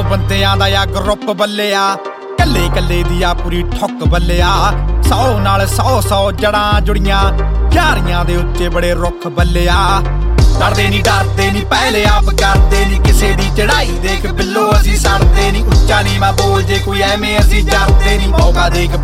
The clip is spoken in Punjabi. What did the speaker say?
ਬੰਦਿਆਂ ਦਾ ਆ ਗਰੁੱਪ ਬੱਲਿਆ, ਕੱਲੇ ਕੱਲੇ ਦੀ ਆ ਪੂਰੀ ਠੁੱਕ ਬੱਲਿਆ। 100 ਨਾਲ 100 ਜੜਾਂ ਜੁੜੀਆਂ, ਯਾਰੀਆਂ ਦੇ ਉੱਚੇ ਬੜੇ ਰੁੱਖ ਬੱਲਿਆ। ਡਰਦੇ ਨੀ ਪਹਿਲੇ ਆਪ ਕਰਦੇ ਨੀ, ਕਿਸੇ ਦੀ ਚੜਾਈ ਦੇਖ ਬਿੱਲੋ ਅਸੀਂ ਸੜਦੇ ਨੀ। ਉੱਚਾ ਨੀ ਮੈਂ ਬੋਲ ਜੇ ਕੋਈ ਐਵੇਂ ਅਸੀਂ ਡਰਦੇ ਨੀ, ਮੌਕਾ ਦੇਖ